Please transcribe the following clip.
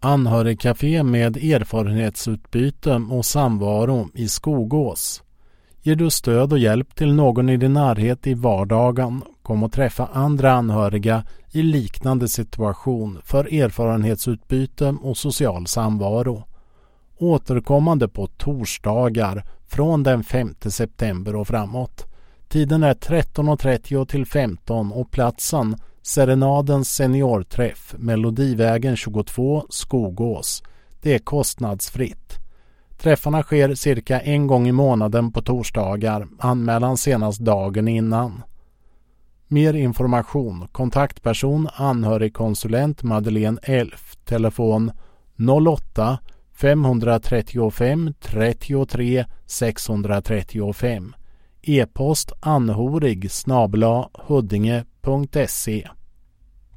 Anhörigcafé med erfarenhetsutbyte och samvaro i Skogås. Ger du stöd och hjälp till någon i din närhet i vardagen, kom och träffa andra anhöriga i liknande situation för erfarenhetsutbyte och social samvaro. Återkommande på torsdagar från den 5 september och framåt. Tiden är 13.30 till 15 och platsen Serenadens seniorträff, Melodivägen 22, Skogås. Det är kostnadsfritt. Träffarna sker cirka en gång i månaden på torsdagar, anmälan senast dagen innan. Mer information, kontaktperson, anhörigkonsulent Madeleine Elf, telefon 08 535 33 635, e-post anhorig@huddinge.se.